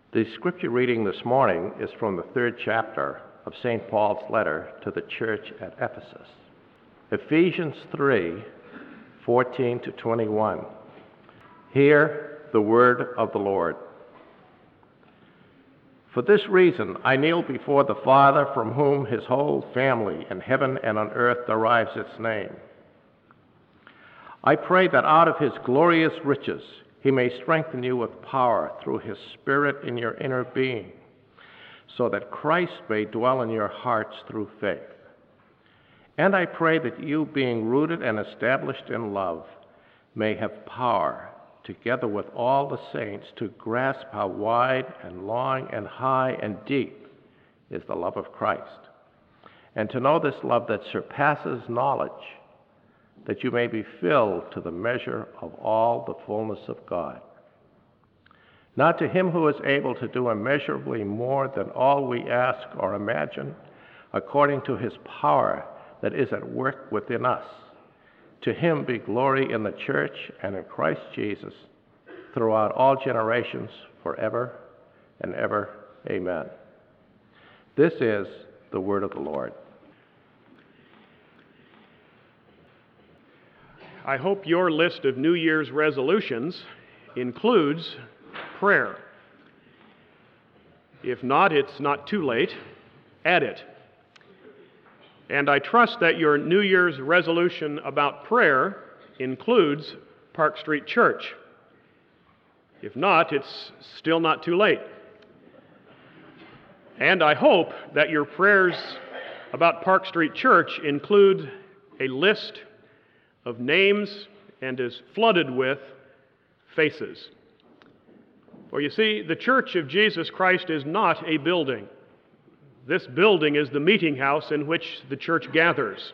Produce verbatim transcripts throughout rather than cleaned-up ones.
The scripture reading this morning is from the third chapter of Saint Paul's letter to the church at Ephesus. Ephesians three, fourteen to twenty-one. Hear the word of the Lord. For this reason I kneel before the Father, from whom his whole family in heaven and on earth derives its name. I pray that out of his glorious riches he may strengthen you with power through his Spirit in your inner being, so that Christ may dwell in your hearts through faith. And I pray that you, being rooted and established in love, may have power, together with all the saints, to grasp how wide and long and high and deep is the love of Christ, and to know this love that surpasses knowledge, that you may be filled to the measure of all the fullness of God. Now to him who is able to do immeasurably more than all we ask or imagine, according to his power that is at work within us, to him be glory in the church and in Christ Jesus throughout all generations, forever and ever. Amen. This is the word of the Lord. I hope your list of New Year's resolutions includes prayer. If not, it's not too late. Add it. And I trust that your New Year's resolution about prayer includes Park Street Church. If not, it's still not too late. And I hope that your prayers about Park Street Church include a list of names and is flooded with faces. For you see, the Church of Jesus Christ is not a building. This building is the meeting house in which the church gathers.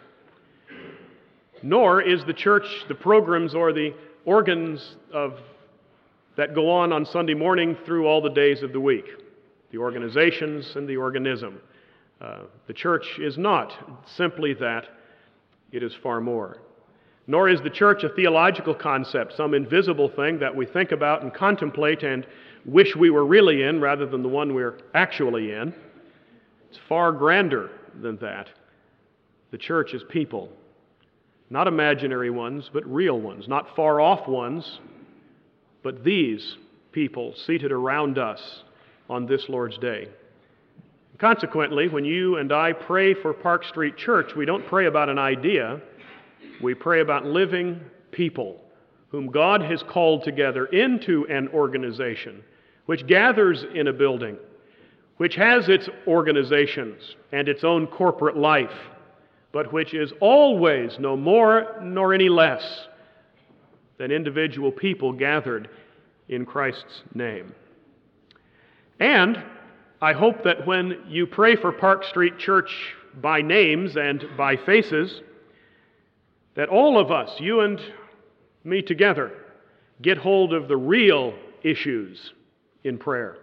Nor is the church the programs or the organs of that go on on Sunday morning through all the days of the week, the organizations and the organism. Uh, the church is not simply that. It is far more. Nor is the church a theological concept, some invisible thing that we think about and contemplate and wish we were really in rather than the one we're actually in. It's far grander than that. The church is people, not imaginary ones, but real ones, not far off ones, but these people seated around us on this Lord's Day. Consequently, when you and I pray for Park Street Church, we don't pray about an idea. We pray about living people whom God has called together into an organization which gathers in a building, which has its organizations and its own corporate life, but which is always no more nor any less than individual people gathered in Christ's name. And I hope that when you pray for Park Street Church by names and by faces, that all of us, you and me together, get hold of the real issues in prayer.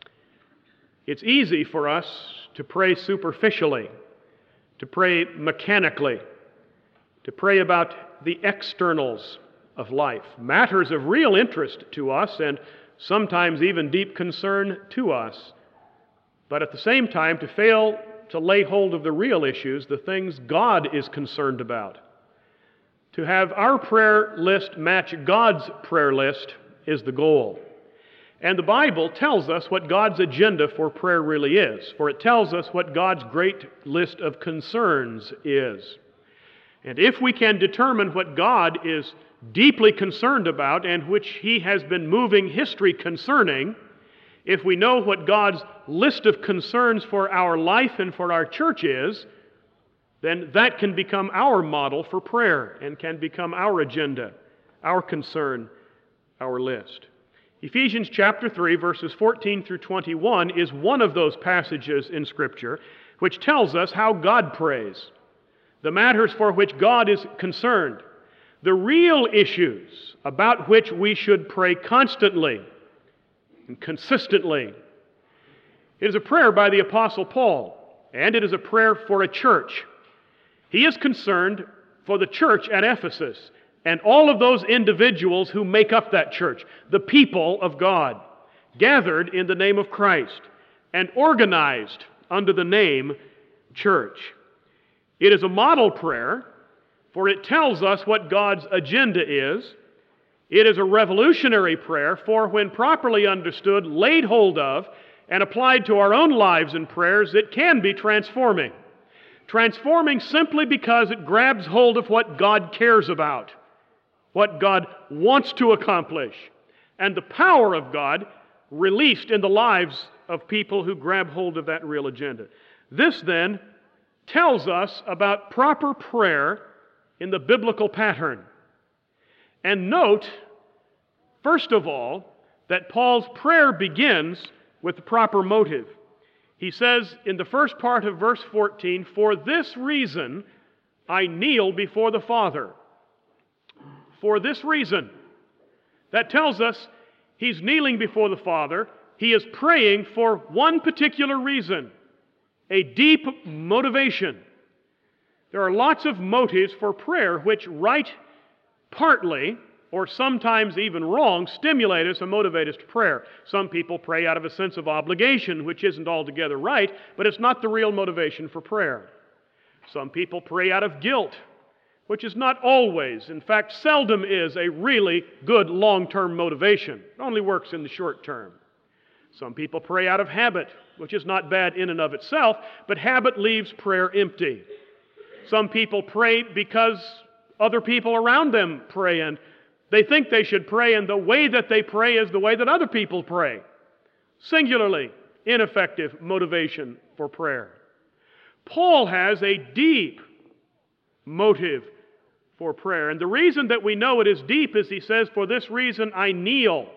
It's easy for us to pray superficially, to pray mechanically, to pray about the externals of life, matters of real interest to us and sometimes even deep concern to us, but at the same time to fail to lay hold of the real issues, the things God is concerned about. To have our prayer list match God's prayer list is the goal. And the Bible tells us what God's agenda for prayer really is, for it tells us what God's great list of concerns is. And if we can determine what God is deeply concerned about and which He has been moving history concerning, if we know what God's list of concerns for our life and for our church is, then that can become our model for prayer and can become our agenda, our concern, our list. Ephesians chapter three, verses fourteen through twenty-one is one of those passages in Scripture which tells us how God prays, the matters for which God is concerned, the real issues about which we should pray constantly and consistently. It is a prayer by the Apostle Paul, and it is a prayer for a church. He is concerned for the church at Ephesus and all of those individuals who make up that church, the people of God. gathered in the name of Christ and organized under the name church. It is a model prayer, for it tells us what God's agenda is. It is a revolutionary prayer, for when properly understood, laid hold of, and applied to our own lives and prayers, it can be transforming. Transforming simply because it grabs hold of what God cares about, what God wants to accomplish, and the power of God released in the lives of people who grab hold of that real agenda. This, then, tells us about proper prayer in the biblical pattern. And note, first of all, that Paul's prayer begins with the proper motive. He says in the first part of verse fourteen, "For this reason I kneel before the Father." For this reason. That tells us he's kneeling before the Father. He is praying for one particular reason, a deep motivation. There are lots of motives for prayer which right partly, or sometimes even wrong, stimulate us and motivate us to prayer. Some people pray out of a sense of obligation, which isn't altogether right, but it's not the real motivation for prayer. Some people pray out of guilt, which is not always, in fact, seldom is a really good long-term motivation. It only works in the short term. Some people pray out of habit, which is not bad in and of itself, but habit leaves prayer empty. Some people pray because other people around them pray, and they think they should pray, and the way that they pray is the way that other people pray. Singularly ineffective motivation for prayer. Paul has a deep motive for prayer, and the reason that we know it is deep is he says, "For this reason I kneel."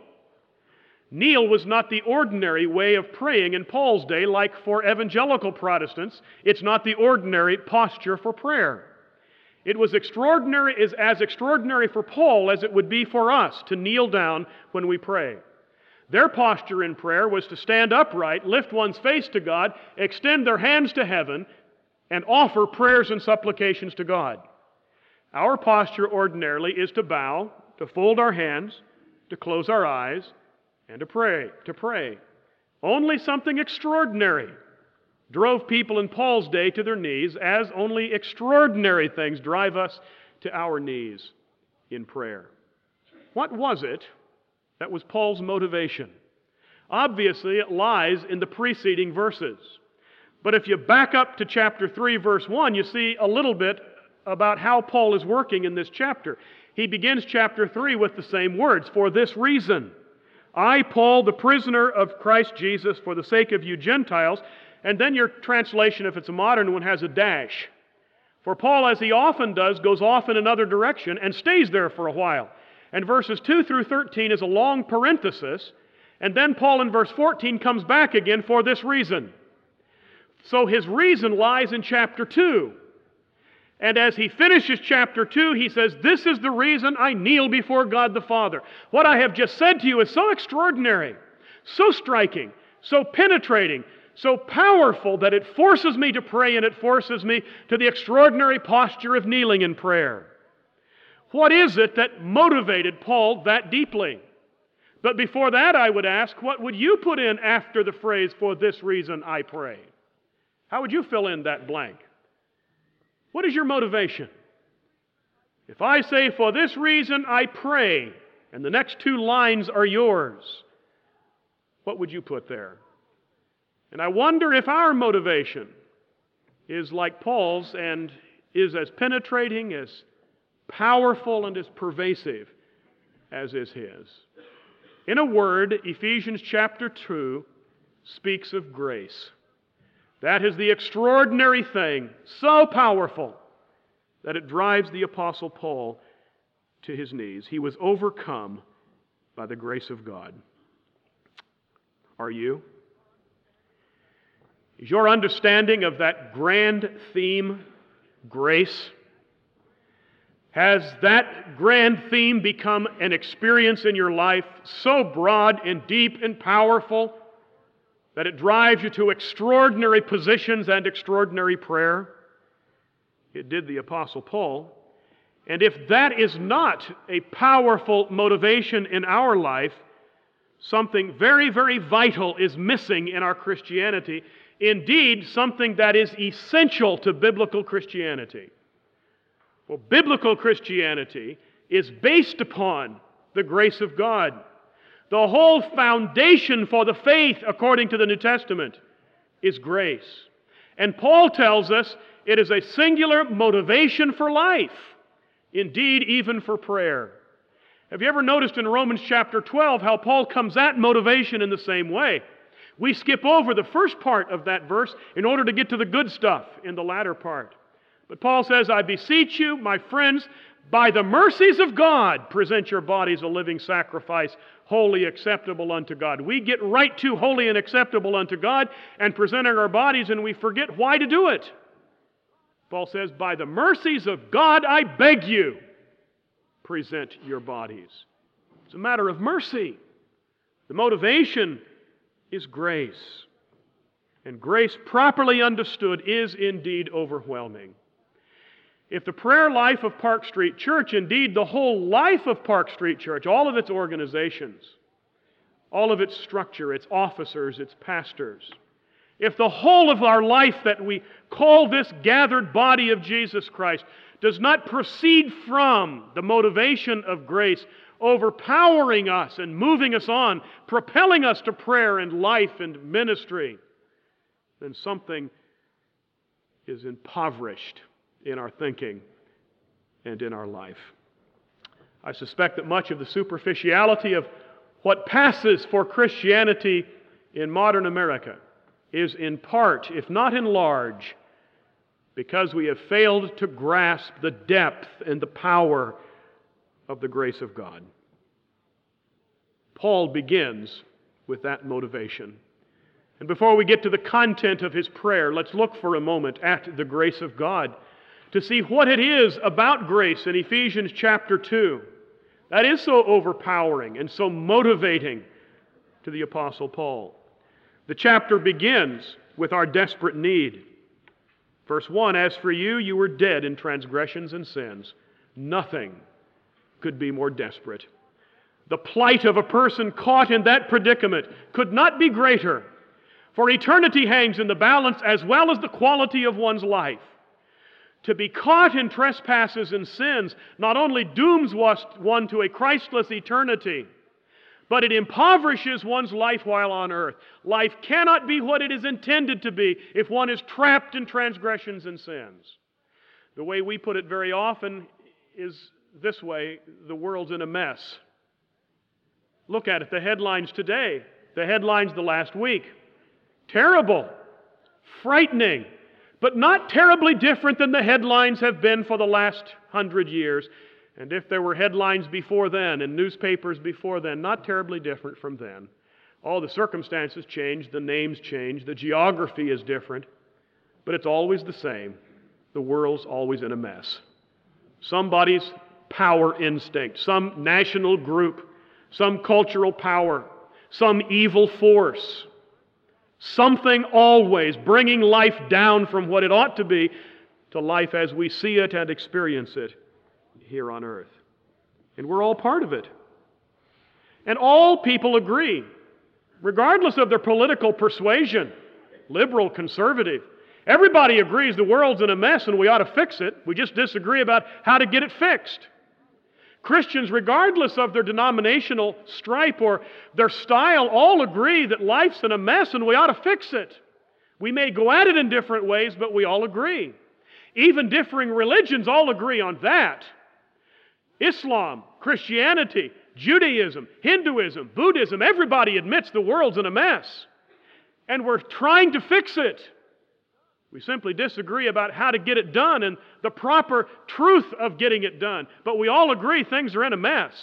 Kneel was not the ordinary way of praying in Paul's day, like for evangelical Protestants. It's not the ordinary posture for prayer. It was extraordinary, is as extraordinary for Paul as it would be for us to kneel down when we pray. Their posture in prayer was to stand upright, lift one's face to God, extend their hands to heaven, and offer prayers and supplications to God. Our posture ordinarily is to bow, to fold our hands, to close our eyes, and to pray, to pray. Only something extraordinary drove people in Paul's day to their knees, as only extraordinary things drive us to our knees in prayer. What was it that was Paul's motivation? Obviously, it lies in the preceding verses. But if you back up to chapter three, verse one, you see a little bit about how Paul is working in this chapter. He begins chapter three with the same words, "For this reason, I, Paul, the prisoner of Christ Jesus, for the sake of you Gentiles," and then your translation, if it's a modern one, has a dash. For Paul, as he often does, goes off in another direction and stays there for a while. And verses two through thirteen is a long parenthesis, and then Paul in verse fourteen comes back again, "For this reason." So his reason lies in chapter two. And as he finishes chapter two, he says, "This is the reason I kneel before God the Father." What I have just said to you is so extraordinary, so striking, so penetrating, so powerful that it forces me to pray, and it forces me to the extraordinary posture of kneeling in prayer. What is it that motivated Paul that deeply? But before that, I would ask, what would you put in after the phrase, "For this reason I pray"? How would you fill in that blank? What is your motivation? If I say, "For this reason I pray," and the next two lines are yours, what would you put there? And I wonder if our motivation is like Paul's and is as penetrating, as powerful, and as pervasive as is his. In a word, Ephesians chapter two speaks of grace. That is the extraordinary thing, so powerful that it drives the Apostle Paul to his knees. He was overcome by the grace of God. Are you? Is your understanding of that grand theme, grace, has that grand theme become an experience in your life so broad and deep and powerful that it drives you to extraordinary positions and extraordinary prayer? It did the Apostle Paul. And if that is not a powerful motivation in our life, something very, very vital is missing in our Christianity. Indeed, something that is essential to biblical Christianity. Well, biblical Christianity is based upon the grace of God. The whole foundation for the faith, according to the New Testament, is grace. And Paul tells us it is a singular motivation for life, indeed, even for prayer. Have you ever noticed in Romans chapter twelve how Paul comes at motivation in the same way? We skip over the first part of that verse in order to get to the good stuff in the latter part. But Paul says, I beseech you, my friends, by the mercies of God, present your bodies a living sacrifice, holy, acceptable unto God. We get right to holy and acceptable unto God and presenting our bodies, and we forget why to do it. Paul says, by the mercies of God, I beg you, present your bodies. It's a matter of mercy. The motivation is grace. And grace, properly understood, is indeed overwhelming. If the prayer life of Park Street Church, indeed the whole life of Park Street Church, all of its organizations, all of its structure, its officers, its pastors, if the whole of our life that we call this gathered body of Jesus Christ does not proceed from the motivation of grace, overpowering us and moving us on, propelling us to prayer and life and ministry, then something is impoverished in our thinking and in our life. I suspect that much of the superficiality of what passes for Christianity in modern America is in part, if not in large, because we have failed to grasp the depth and the power of the grace of God. Paul begins with that motivation. And before we get to the content of his prayer, let's look for a moment at the grace of God to see what it is about grace in Ephesians chapter two that is so overpowering and so motivating to the Apostle Paul. The chapter begins with our desperate need. Verse one, as for you, you were dead in transgressions and sins. Nothing could be more desperate. The plight of a person caught in that predicament could not be greater, for eternity hangs in the balance as well as the quality of one's life. To be caught in trespasses and sins not only dooms one to a Christless eternity, but it impoverishes one's life while on earth. Life cannot be what it is intended to be if one is trapped in transgressions and sins. The way we put it very often is this way: the world's in a mess. Look at it, the headlines today, the headlines the last week. Terrible, frightening, but not terribly different than the headlines have been for the last hundred years. And if there were headlines before then and newspapers before then, not terribly different from then. All the circumstances change, the names change, the geography is different, but it's always the same. The world's always in a mess. Somebody's power instinct, some national group, some cultural power, some evil force, something always bringing life down from what it ought to be to life as we see it and experience it here on earth. And we're all part of it. And all people agree, regardless of their political persuasion, liberal, conservative, everybody agrees the world's in a mess and we ought to fix it. We just disagree about how to get it fixed. Christians, regardless of their denominational stripe or their style, all agree that life's in a mess and we ought to fix it. We may go at it in different ways, but we all agree. Even differing religions all agree on that. Islam, Christianity, Judaism, Hinduism, Buddhism, everybody admits the world's in a mess. And we're trying to fix it. We simply disagree about how to get it done and the proper truth of getting it done. But we all agree things are in a mess.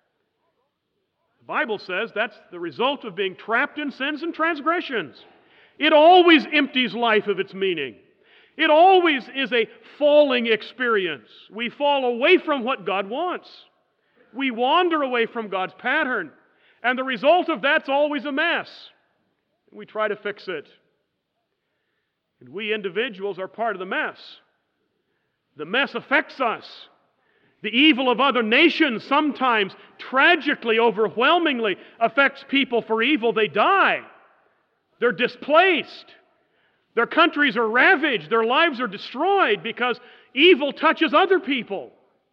The Bible says that's the result of being trapped in sins and transgressions. It always empties life of its meaning. It always is a falling experience. We fall away from what God wants. We wander away from God's pattern. And the result of that's always a mess. We try to fix it. And we individuals are part of the mess. The mess affects us. The evil of other nations sometimes tragically, overwhelmingly affects people for evil. They die. They're displaced. Their countries are ravaged. Their lives are destroyed because evil touches other people.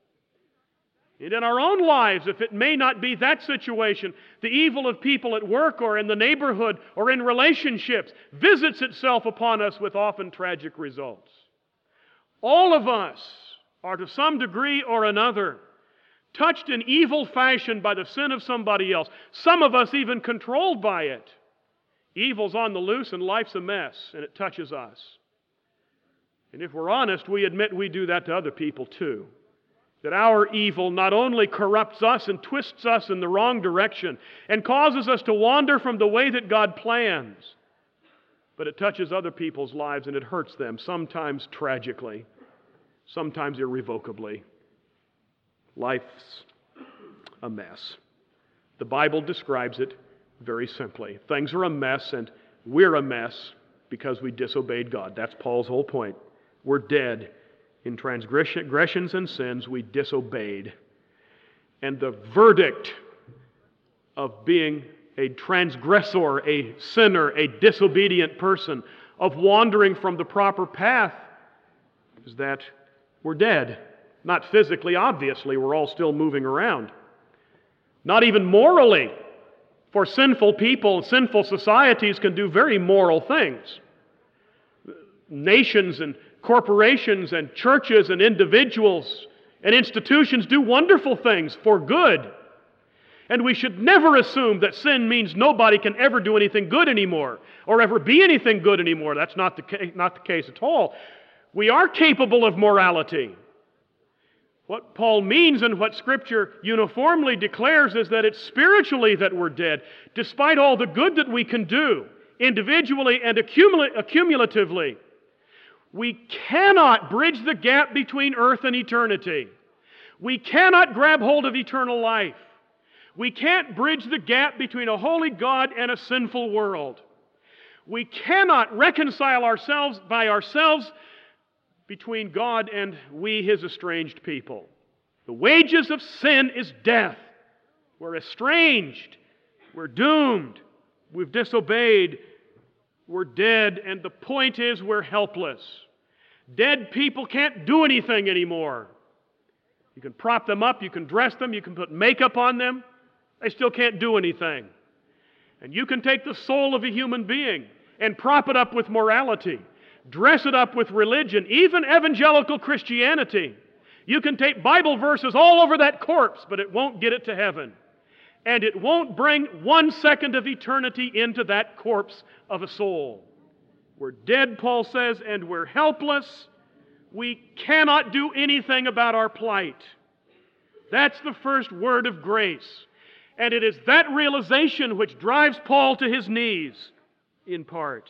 And in our own lives, if it may not be that situation, the evil of people at work or in the neighborhood or in relationships visits itself upon us with often tragic results. All of us are to some degree or another touched in evil fashion by the sin of somebody else. Some of us even controlled by it. Evil's on the loose and life's a mess, and it touches us. And if we're honest, we admit we do that to other people too. That our evil not only corrupts us and twists us in the wrong direction and causes us to wander from the way that God plans, but it touches other people's lives and it hurts them, sometimes tragically, sometimes irrevocably. Life's a mess. The Bible describes it very simply. Things are a mess, and we're a mess because we disobeyed God. That's Paul's whole point. We're dead. In transgressions and sins, we disobeyed. And the verdict of being a transgressor, a sinner, a disobedient person, of wandering from the proper path, is that we're dead. Not physically, obviously, we're all still moving around. Not even morally, for sinful people, sinful societies can do very moral things. Nations and corporations and churches and individuals and institutions do wonderful things for good. And we should never assume that sin means nobody can ever do anything good anymore or ever be anything good anymore. That's not the, ca- not the case at all. We are capable of morality. What Paul means and what Scripture uniformly declares is that it's spiritually that we're dead, despite all the good that we can do, individually and accumula- accumulatively. We cannot bridge the gap between earth and eternity. We cannot grab hold of eternal life. We can't bridge the gap between a holy God and a sinful world. We cannot reconcile ourselves by ourselves between God and we, His estranged people. The wages of sin is death. We're estranged. We're doomed. We've disobeyed. We're dead, and the point is we're helpless. Dead people can't do anything anymore. You can prop them up, you can dress them, you can put makeup on them. They still can't do anything. And you can take the soul of a human being and prop it up with morality, dress it up with religion, even evangelical Christianity. You can take Bible verses all over that corpse, but it won't get it to heaven. And it won't bring one second of eternity into that corpse of a soul. We're dead, Paul says, and we're helpless. We cannot do anything about our plight. That's the first word of grace. And it is that realization which drives Paul to his knees, in part.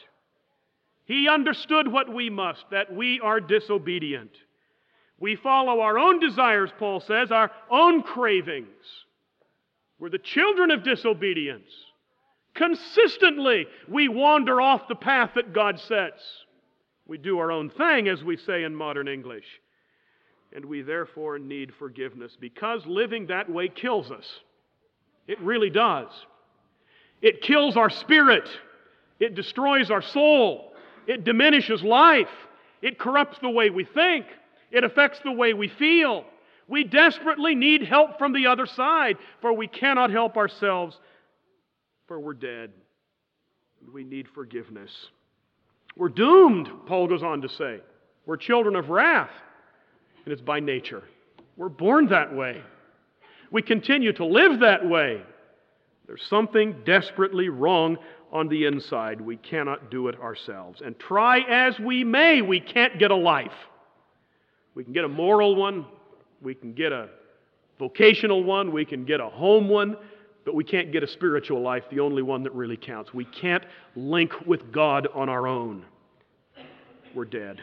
He understood what we must, that we are disobedient. We follow our own desires, Paul says, our own cravings. We're the children of disobedience. Consistently, we wander off the path that God sets. We do our own thing, as we say in modern English. And we therefore need forgiveness, because living that way kills us. It really does. It kills our spirit. It destroys our soul. It diminishes life. It corrupts the way we think. It affects the way we feel. We desperately need help from the other side, for we cannot help ourselves, for we're dead. We need forgiveness. We're doomed, Paul goes on to say. We're children of wrath, and it's by nature. We're born that way. We continue to live that way. There's something desperately wrong on the inside. We cannot do it ourselves. And try as we may, we can't get a life. We can get a moral one. We can get a vocational one. We can get a home one. But we can't get a spiritual life, the only one that really counts. We can't link with God on our own. We're dead.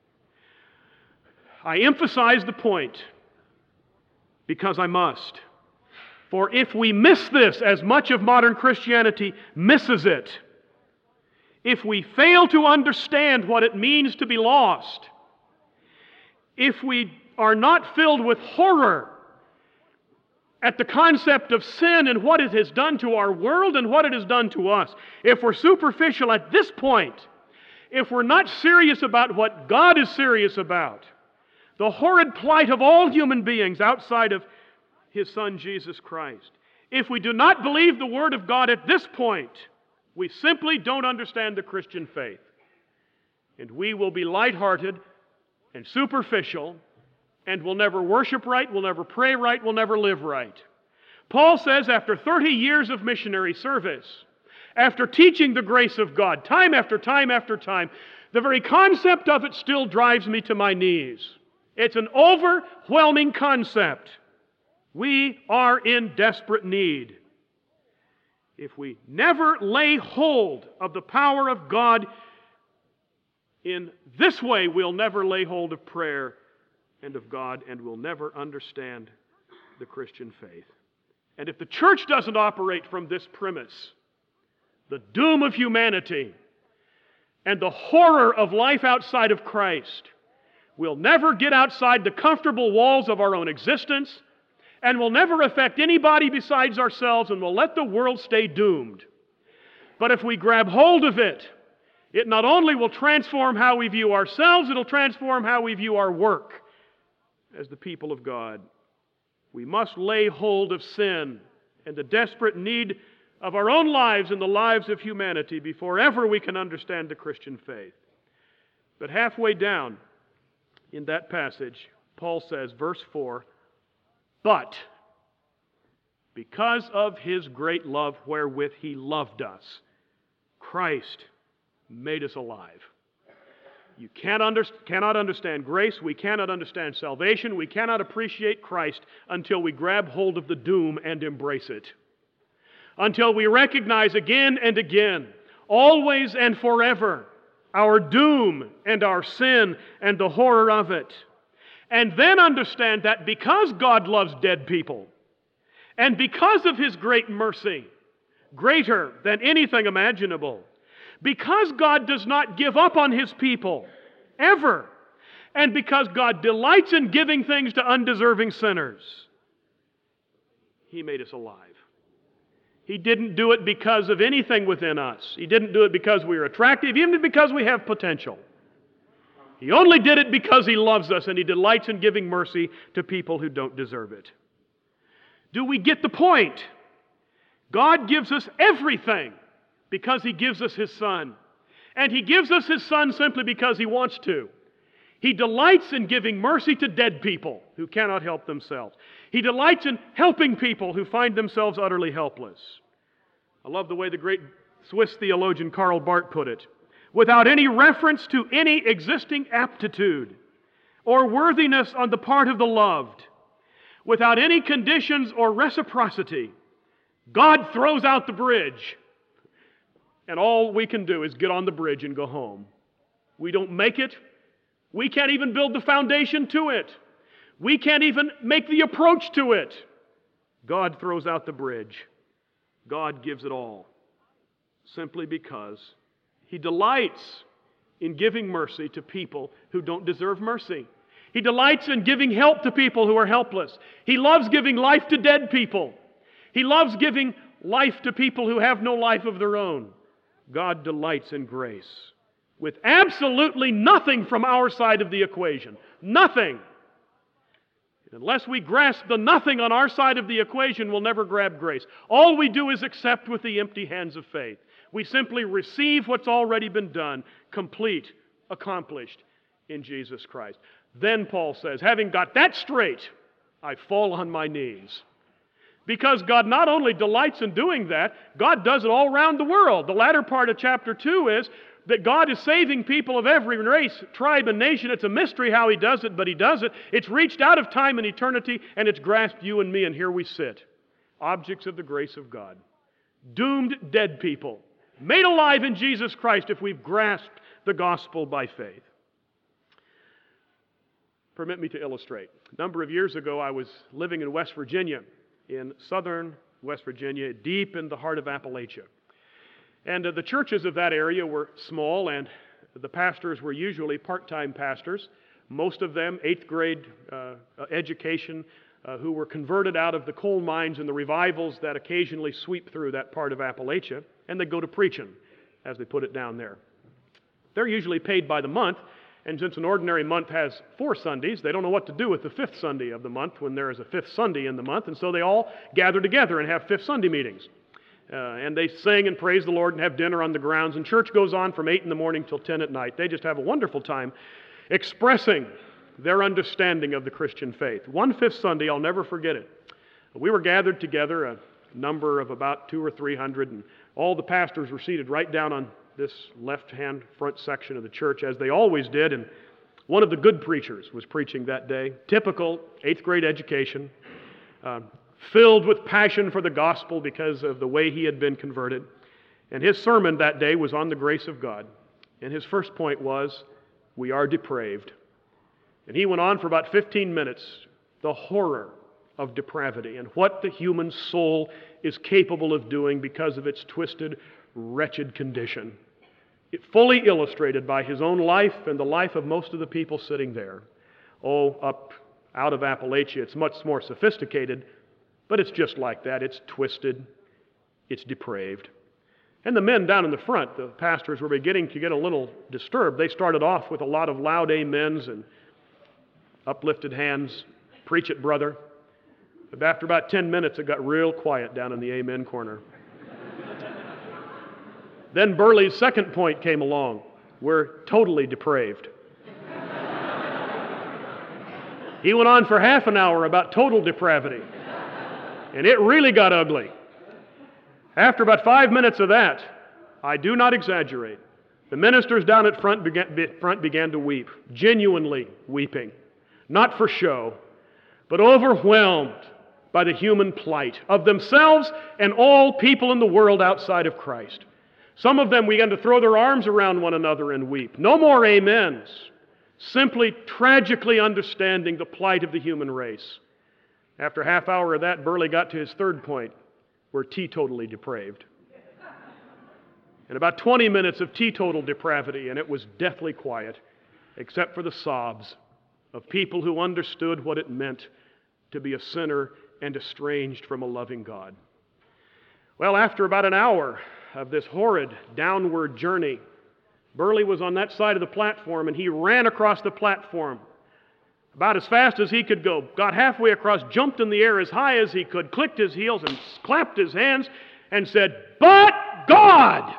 I emphasize the point because I must. For if we miss this, as much of modern Christianity misses it, if we fail to understand what it means to be lost, if we are not filled with horror at the concept of sin and what it has done to our world and what it has done to us, if we're superficial at this point, if we're not serious about what God is serious about, the horrid plight of all human beings outside of His Son Jesus Christ, if we do not believe the Word of God at this point, we simply don't understand the Christian faith. And we will be lighthearted and superficial, and will never worship right, will never pray right, will never live right. Paul says after thirty years of missionary service, after teaching the grace of God time after time after time, the very concept of it still drives me to my knees. It's an overwhelming concept. We are in desperate need. If we never lay hold of the power of God in this way, we'll never lay hold of prayer and of God, and we'll never understand the Christian faith. And if the church doesn't operate from this premise, the doom of humanity and the horror of life outside of Christ, we'll never get outside the comfortable walls of our own existence, and will never affect anybody besides ourselves, and will let the world stay doomed. But if we grab hold of it, it not only will transform how we view ourselves, it'll transform how we view our work as the people of God. We must lay hold of sin and the desperate need of our own lives and the lives of humanity before ever we can understand the Christian faith. But halfway down in that passage, Paul says, verse four, "But because of His great love wherewith He loved us, Christ made us alive." You can't under, cannot understand grace, we cannot understand salvation, we cannot appreciate Christ until we grab hold of the doom and embrace it. Until we recognize again and again, always and forever, our doom and our sin and the horror of it. And then understand that because God loves dead people, and because of His great mercy, greater than anything imaginable, because God does not give up on His people, ever, and because God delights in giving things to undeserving sinners, He made us alive. He didn't do it because of anything within us. He didn't do it because we are attractive, even because we have potential. He only did it because He loves us and He delights in giving mercy to people who don't deserve it. Do we get the point? God gives us everything because He gives us His Son. And He gives us His Son simply because He wants to. He delights in giving mercy to dead people who cannot help themselves. He delights in helping people who find themselves utterly helpless. I love the way the great Swiss theologian Karl Barth put it. Without any reference to any existing aptitude or worthiness on the part of the loved, without any conditions or reciprocity, God throws out the bridge. And all we can do is get on the bridge and go home. We don't make it. We can't even build the foundation to it. We can't even make the approach to it. God throws out the bridge. God gives it all. Simply because He delights in giving mercy to people who don't deserve mercy. He delights in giving help to people who are helpless. He loves giving life to dead people. He loves giving life to people who have no life of their own. God delights in grace with absolutely nothing from our side of the equation. Nothing. Unless we grasp the nothing on our side of the equation, we'll never grab grace. All we do is accept with the empty hands of faith. We simply receive what's already been done, complete, accomplished in Jesus Christ. Then Paul says, having got that straight, I fall on my knees. Because God not only delights in doing that, God does it all around the world. The latter part of chapter two is that God is saving people of every race, tribe, and nation. It's a mystery how He does it, but He does it. It's reached out of time and eternity, and it's grasped you and me, and here we sit, objects of the grace of God. Doomed dead people, made alive in Jesus Christ if we've grasped the gospel by faith. Permit me to illustrate. A number of years ago, I was living in West Virginia, in southern West Virginia, deep in the heart of Appalachia. And uh, the churches of that area were small, and the pastors were usually part-time pastors. most of them eighth grade uh, education, uh, who were converted out of the coal mines and the revivals that occasionally sweep through that part of Appalachia, and they go to preaching, as they put it down there. They're usually paid by the month, and since an ordinary month has four Sundays, they don't know what to do with the fifth Sunday of the month when there is a fifth Sunday in the month, and so they all gather together and have fifth Sunday meetings. Uh, and they sing and praise the Lord and have dinner on the grounds, and church goes on from eight in the morning till ten at night. They just have a wonderful time expressing their understanding of the Christian faith. One fifth Sunday, I'll never forget it. We were gathered together, a number of about two or three hundred, and all the pastors were seated right down on this left-hand front section of the church, as they always did, and one of the good preachers was preaching that day. Typical eighth grade education, uh, filled with passion for the gospel because of the way he had been converted. And his sermon that day was on the grace of God. And his first point was, we are depraved. And he went on for about fifteen minutes, the horror of depravity and what the human soul is capable of doing because of its twisted, wretched condition. It fully illustrated by his own life and the life of most of the people sitting there. Oh, up out of Appalachia, it's much more sophisticated, but it's just like that. It's twisted, it's depraved. And the men down in the front, the pastors, were beginning to get a little disturbed. They started off with a lot of loud amens and uplifted hands. Preach it, brother. But after about ten minutes, it got real quiet down in the amen corner. Then Burley's second point came along. We're totally depraved. He went on for half an hour about total depravity. And it really got ugly. After about five minutes of that, I do not exaggerate, the ministers down at front began, front began to weep, genuinely weeping. Not for show, but overwhelmed by the human plight of themselves and all people in the world outside of Christ. Some of them began to throw their arms around one another and weep. No more amens, simply tragically understanding the plight of the human race. After a half hour of that, Burley got to his third point. We're teetotally depraved. And about twenty minutes of teetotal depravity, and it was deathly quiet, except for the sobs of people who understood what it meant to be a sinner and estranged from a loving God. Well, after about an hour of this horrid downward journey, Burley was on that side of the platform, and he ran across the platform about as fast as he could go, got halfway across, jumped in the air as high as he could, clicked his heels and clapped his hands and said, "But God!"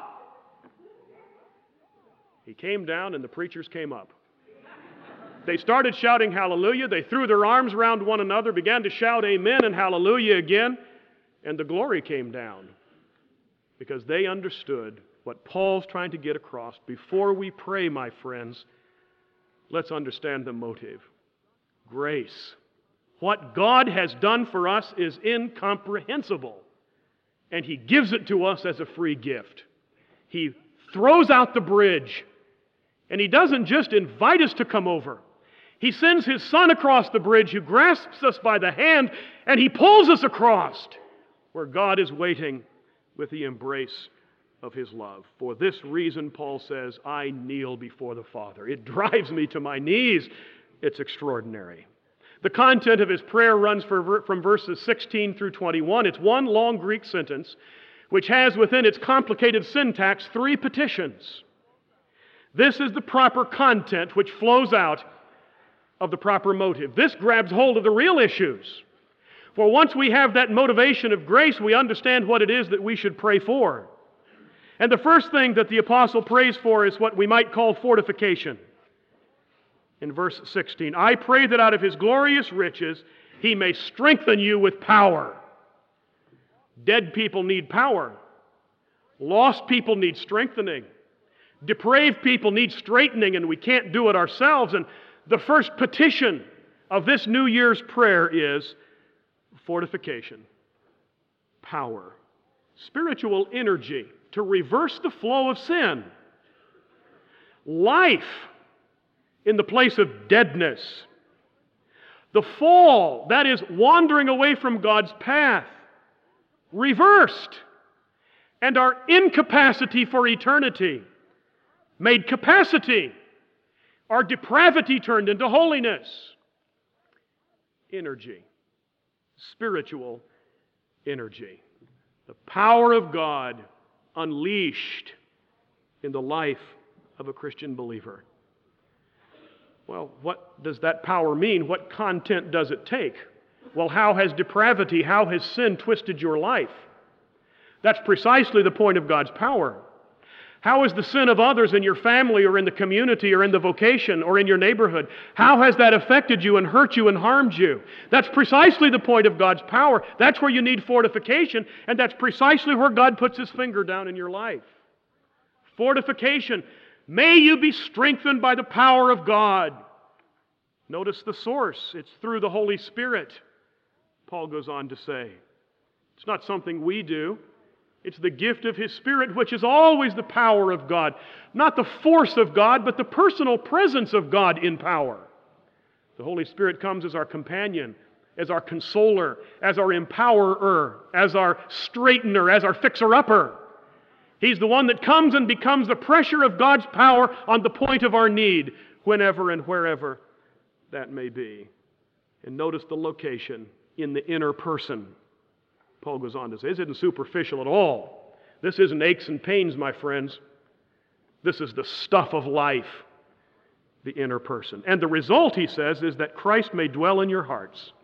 He came down and the preachers came up. They started shouting hallelujah. They threw their arms around one another, began to shout amen and hallelujah again, and the glory came down because they understood what Paul's trying to get across. Before we pray, my friends, let's understand the motive. Grace. What God has done for us is incomprehensible, and He gives it to us as a free gift. He throws out the bridge, and He doesn't just invite us to come over. He sends His Son across the bridge who grasps us by the hand, and He pulls us across where God is waiting with the embrace of His love. For this reason, Paul says, I kneel before the Father. It drives me to my knees. It's extraordinary. The content of his prayer runs for, from verses sixteen through twenty-one. It's one long Greek sentence which has within its complicated syntax three petitions. This is the proper content which flows out of the proper motive. This grabs hold of the real issues. For once we have that motivation of grace, we understand what it is that we should pray for. And the first thing that the apostle prays for is what we might call fortification. In verse sixteen, I pray that out of His glorious riches He may strengthen you with power. Dead people need power. Lost people need strengthening. Depraved people need straightening, and we can't do it ourselves. And the first petition of this New Year's prayer is fortification, power, spiritual energy to reverse the flow of sin, life in the place of deadness, the fall, that is, wandering away from God's path, reversed, and our incapacity for eternity made capacity. Our depravity turned into holiness. Energy. Spiritual energy. The power of God unleashed in the life of a Christian believer. Well, what does that power mean? What content does it take? Well, how has depravity, how has sin twisted your life? That's precisely the point of God's power. How has the sin of others in your family or in the community or in the vocation or in your neighborhood, how has that affected you and hurt you and harmed you? That's precisely the point of God's power. That's where you need fortification, and that's precisely where God puts His finger down in your life. Fortification. May you be strengthened by the power of God. Notice the source. It's through the Holy Spirit, Paul goes on to say. It's not something we do. It's the gift of His Spirit, which is always the power of God. Not the force of God, but the personal presence of God in power. The Holy Spirit comes as our companion, as our consoler, as our empowerer, as our straightener, as our fixer-upper. He's the one that comes and becomes the pressure of God's power on the point of our need, whenever and wherever that may be. And notice the location, in the inner person. Paul goes on to say, this isn't superficial at all. This isn't aches and pains, my friends. This is the stuff of life, the inner person. And the result, he says, is that Christ may dwell in your hearts.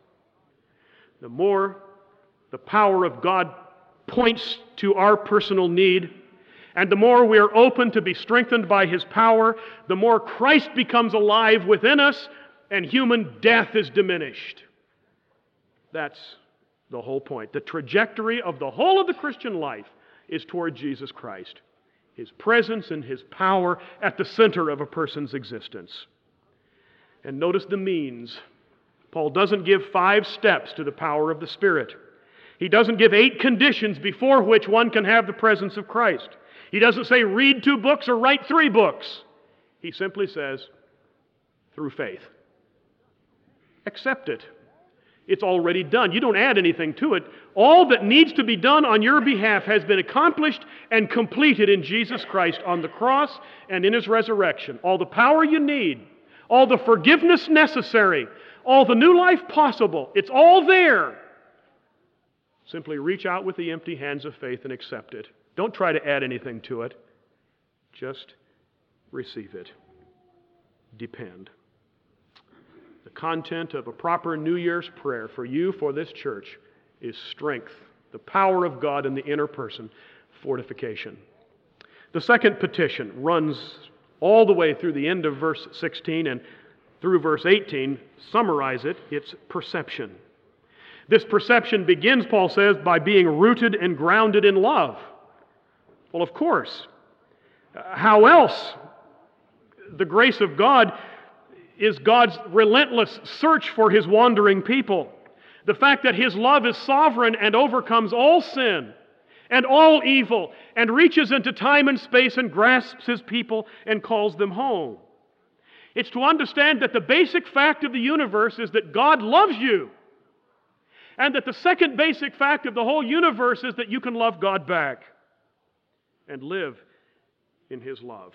The more the power of God points to our personal need, and the more we are open to be strengthened by His power, the more Christ becomes alive within us, and human death is diminished. That's the whole point. The trajectory of the whole of the Christian life is toward Jesus Christ. His presence and His power at the center of a person's existence. And notice the means. Paul doesn't give five steps to the power of the Spirit. He doesn't give eight conditions before which one can have the presence of Christ. He doesn't say read two books or write three books. He simply says, through faith. Accept it. It's already done. You don't add anything to it. All that needs to be done on your behalf has been accomplished and completed in Jesus Christ on the cross and in His resurrection. All the power you need, all the forgiveness necessary, all the new life possible, it's all there. Simply reach out with the empty hands of faith and accept it. Don't try to add anything to it. Just receive it. Depend. The content of a proper New Year's prayer for you, for this church, is strength, the power of God in the inner person, fortification. The second petition runs all the way through the end of verse sixteen and through verse eighteen. Summarize it, it's perception. This perception begins, Paul says, by being rooted and grounded in love. Well, of course. How else? The grace of God is God's relentless search for His wandering people. The fact that His love is sovereign and overcomes all sin and all evil and reaches into time and space and grasps His people and calls them home. It's to understand that the basic fact of the universe is that God loves you, and that the second basic fact of the whole universe is that you can love God back and live in His love.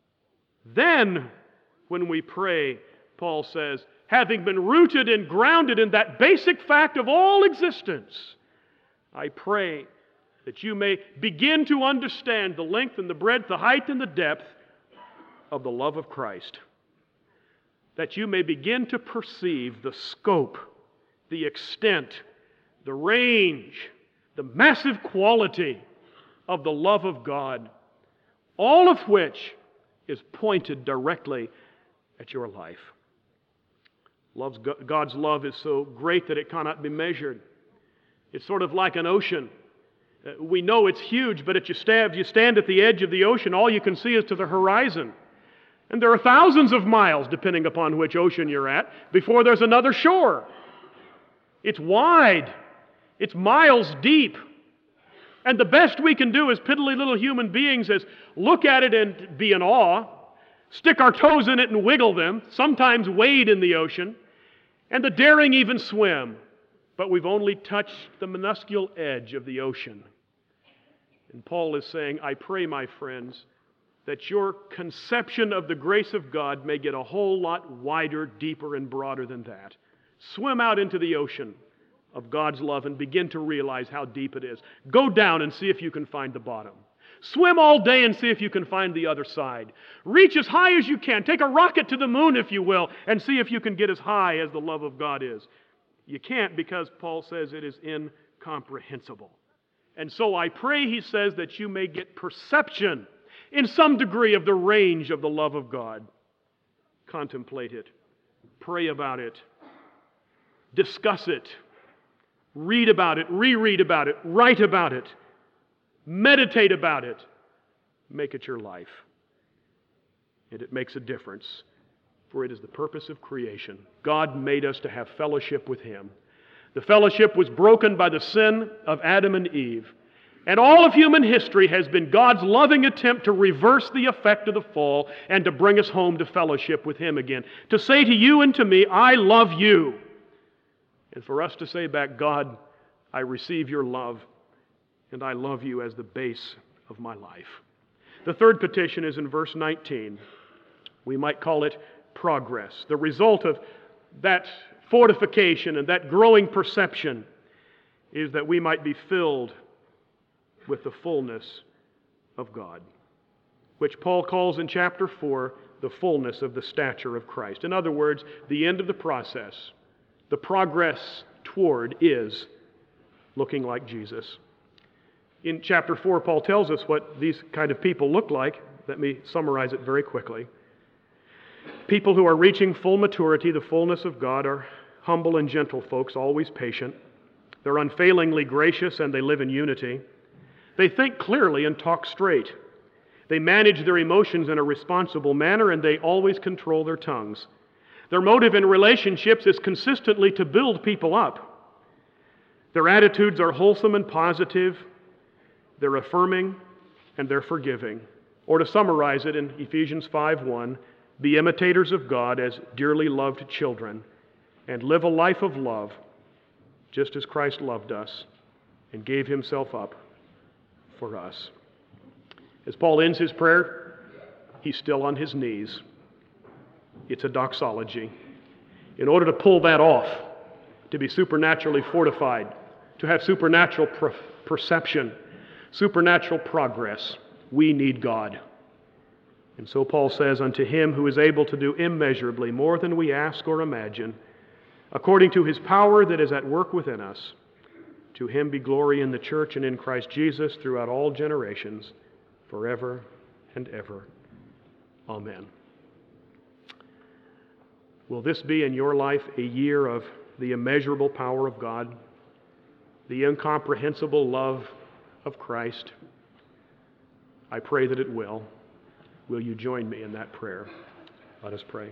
Then, when we pray, Paul says, having been rooted and grounded in that basic fact of all existence, I pray that you may begin to understand the length and the breadth, the height and the depth of the love of Christ. That you may begin to perceive the scope, the extent, the range, the massive quality of the love of God, all of which is pointed directly at your life. Love's, God's love is so great that it cannot be measured. It's sort of like an ocean. Uh, we know it's huge, but if you stand, you stand at the edge of the ocean, all you can see is to the horizon. And there are thousands of miles, depending upon which ocean you're at, before there's another shore. It's wide. It's miles deep. And the best we can do as piddly little human beings is look at it and be in awe, stick our toes in it and wiggle them, sometimes wade in the ocean, and the daring even swim. But we've only touched the minuscule edge of the ocean. And Paul is saying, I pray, my friends, that your conception of the grace of God may get a whole lot wider, deeper, and broader than that. Swim out into the ocean of God's love and begin to realize how deep it is. Go down and see if you can find the bottom. Swim all day and see if you can find the other side. Reach as high as you can. Take a rocket to the moon, if you will, and see if you can get as high as the love of God is. You can't, because Paul says it is incomprehensible. And so I pray, he says, that you may get perception in some degree of the range of the love of God. Contemplate it. Pray about it. Discuss it. Read about it. Reread about it. Write about it. Meditate about it. Make it your life. And it makes a difference, for it is the purpose of creation. God made us to have fellowship with Him. The fellowship was broken by the sin of Adam and Eve. And all of human history has been God's loving attempt to reverse the effect of the fall and to bring us home to fellowship with Him again. To say to you and to me, I love you. And for us to say back, God, I receive your love, and I love you as the base of my life. The third petition is in verse nineteen. We might call it progress. The result of that fortification and that growing perception is that we might be filled with the fullness of God, which Paul calls in chapter four the fullness of the stature of Christ. In other words, the end of the process, the progress toward, is looking like Jesus. In chapter four, Paul tells us what these kind of people look like. Let me summarize it very quickly. People who are reaching full maturity, the fullness of God, are humble and gentle folks, always patient. They're unfailingly gracious, and they live in unity. They think clearly and talk straight. They manage their emotions in a responsible manner, and they always control their tongues. Their motive in relationships is consistently to build people up. Their attitudes are wholesome and positive. They're affirming, and they're forgiving. Or to summarize it in Ephesians five one, be imitators of God as dearly loved children, and live a life of love, just as Christ loved us and gave Himself up for us. As Paul ends his prayer, he's still on his knees. It's a doxology. In order to pull that off, to be supernaturally fortified, to have supernatural per- perception, supernatural progress, we need God. And so Paul says, unto Him who is able to do immeasurably more than we ask or imagine, according to His power that is at work within us, to Him be glory in the church and in Christ Jesus throughout all generations, forever and ever. Amen. Will this be in your life a year of the immeasurable power of God, the incomprehensible love of Christ? I pray that it will. Will you join me in that prayer? Let us pray.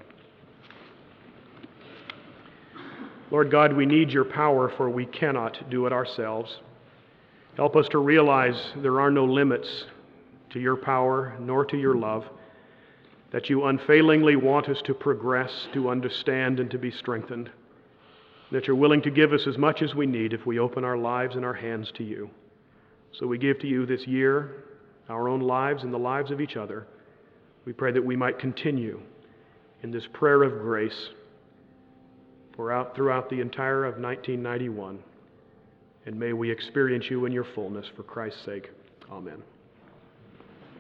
Lord God, we need your power, for we cannot do it ourselves. Help us to realize there are no limits to your power nor to your love, that you unfailingly want us to progress, to understand, and to be strengthened, that you're willing to give us as much as we need if we open our lives and our hands to you. So we give to you this year our own lives and the lives of each other. We pray that we might continue in this prayer of grace throughout, throughout the entire of nineteen ninety-one. And may we experience you in your fullness for Christ's sake. Amen.